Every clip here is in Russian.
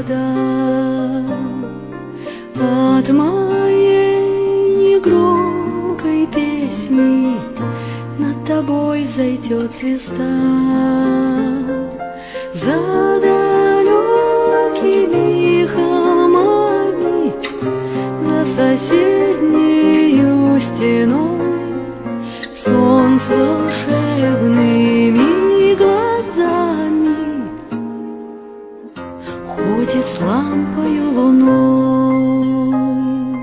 вода от моей негромкой песни, над тобой зайдет звезда. За далекими холмами, за соседнею стеной, сон с волшебными глазами ходит с лампою луной.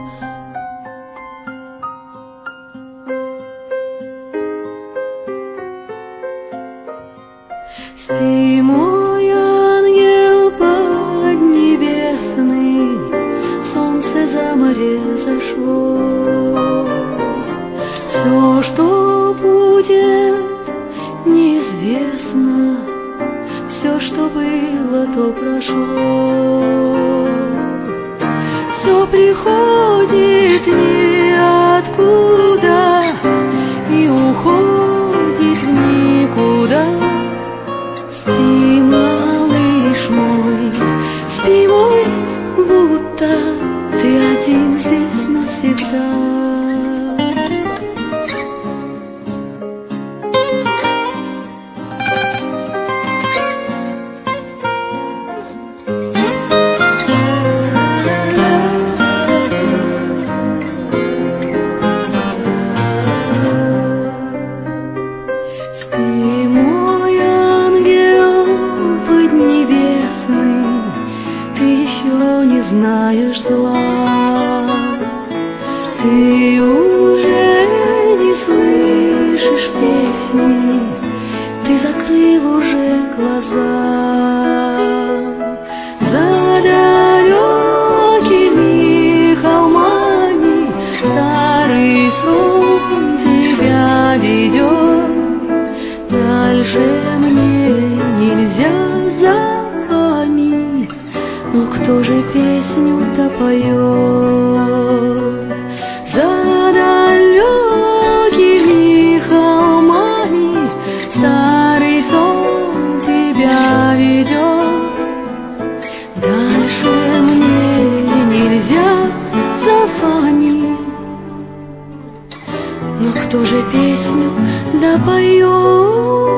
Спи, мой ангел поднебесный, солнце за море зашло. Все, что будет, неизвестно, все, что было, то прошло. Все приходит ниоткуда и уходит в никуда. Спи, малыш мой, спи, мой, будто ты один здесь навсегда. Спи, мой ангел поднебесный, ты еще не знаешь зла. Ты уже не слышишь песни, ты закрыл уже глаза. За далекими холмами старый сон тебя ведет. Дальше мне нельзя за вами, но кто же песню-то поет? За далекими холмами старый сон тебя ведет. Дальше мне нельзя за вами, но кто же песню допоет?